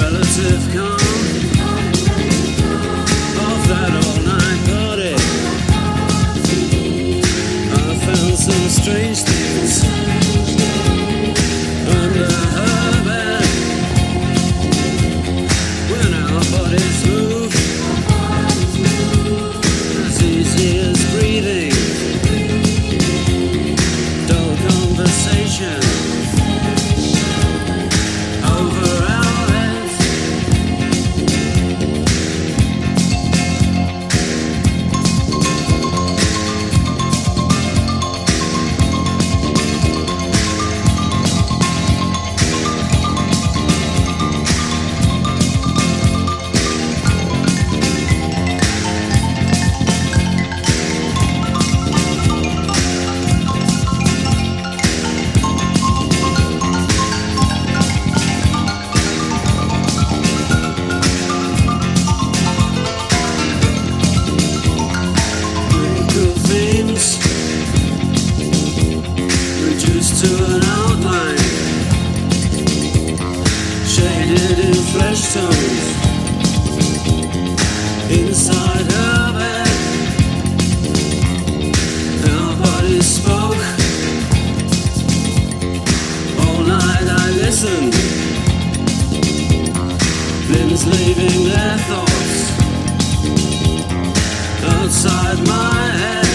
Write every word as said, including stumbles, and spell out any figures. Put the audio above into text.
relative calm of that all-night party. I found some strange things under her bed. When our bodies move as easy as breathing, dull conversation over our heads. Reduced to an outline, shaded in flesh tones, inside her bed. Our bodies spoke. All night I listened, limbs leaving their thoughts outside my head.